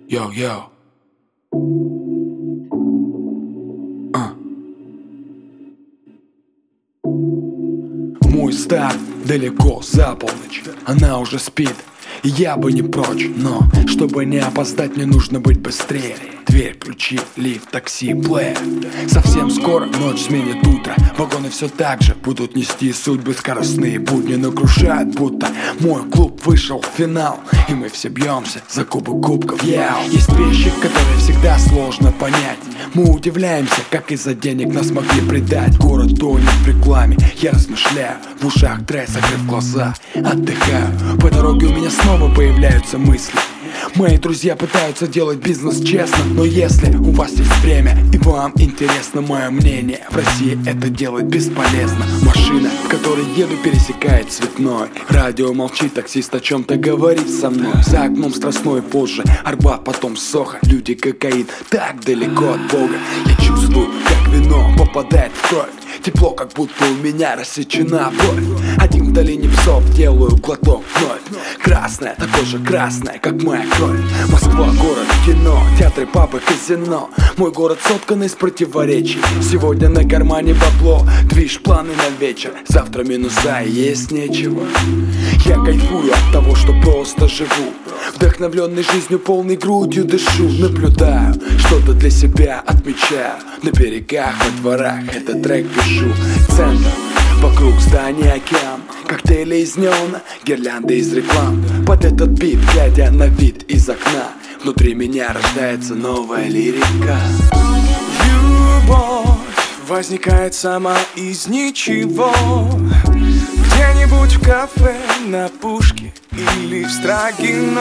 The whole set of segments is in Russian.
Йоу-йоу. Мой старт далеко за полночь, она уже спит, и я бы не прочь. Но чтобы не опоздать, мне нужно быть быстрее. Дверь, ключи, лифт, такси, плеер. Совсем скоро ночь сменит утро. Вагоны все так же будут нести судьбы. Скоростные будни нагружают, будто мой клуб вышел в финал, и мы все бьемся за кубок кубков. Есть вещи, которые всегда сложно понять. Мы удивляемся, как из-за денег нас могли предать. Город тонет в рекламе, я размышляю. В ушах трек, закрыв глаза, отдыхаю. По дороге у меня снова появляются мысли. Мои друзья пытаются делать бизнес честно, но если у вас есть время и вам интересно мое мнение, в России это делать бесполезно. Машина, в которой еду, пересекает цветной. Радио молчит, таксист о чем-то говорит со мной. За окном Страстной, позже Арбат, потом Сохо. Люди, кокаин, так далеко от Бога. Я чувствую, как вино попадает в кровь. Тепло, как будто у меня рассечена бровь. Один в долине псов, делаю глоток вновь. Красная, такой же красная, как моя кровь. Москва, город, кино, театры, пабы, казино. Мой город соткан из противоречий. Сегодня на кармане бабло, движ, планы на вечер. Завтра минуса и есть нечего. Я кайфую от того, что просто живу. Вдохновленный жизнью, полной грудью дышу. Наблюдаю, что-то для себя отмечаю. На берегах, во дворах этот трек пишу. Центр, вокруг здания океан. Коктейли из неона, гирлянды из реклам. Под этот бит, глядя на вид из окна, внутри меня рождается новая лирика. Любовь возникает сама из ничего. Где-нибудь в кафе, на Пушке или в Строгино.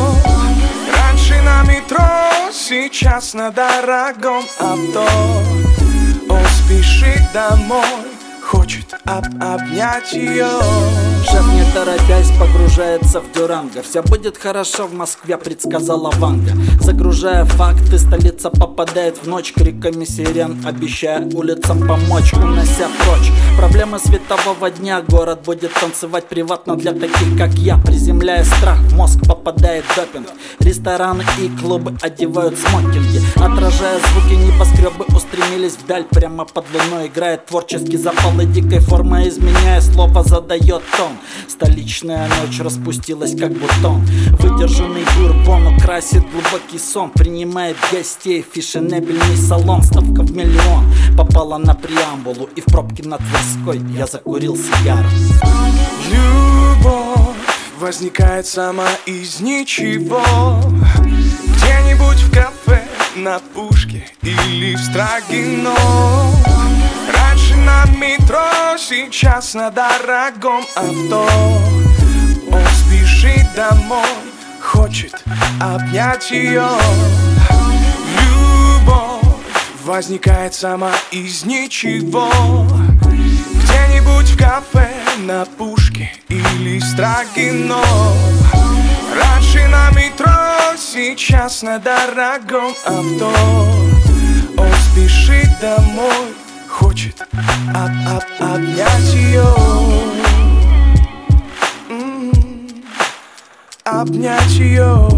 Раньше на метро, сейчас на дорогом авто. Он спешит домой, хочет обнять ее. Шеф, не торопясь, погружается в Дюранго. Все будет хорошо в Москве, предсказала Ванга. Загружая факты, столица попадает в ночь. Криками сирен, обещая улицам помочь. Унося прочь проблемы светового дня. Город будет танцевать приватно для таких, как я. Приземляя страх, в мозг попадает допинг. Рестораны и клубы одевают смокинги. Отражая звуки, небоскребы устремились вдаль. Прямо под луной играет творческий запал. И дикой формой, изменяя слово, задает тон. Столичная ночь распустилась, как бутон. Выдержанный бурбон украсит глубокий сон. Принимает гостей фешенебельный салон. Ставка в миллион попала на преамбулу. И в пробке на Тверской я закурил сигару. Любовь возникает сама из ничего. Где-нибудь в кафе, на Пушке или в Строгино. Раньше на метро, сейчас на дорогом авто. Он спешит домой, хочет обнять ее. Любовь возникает сама из ничего. Где-нибудь в кафе, на Пушке или в Строгино. Раньше на метро, сейчас на дорогом авто. Он спешит домой, хочет обнять ее. Обнять ее.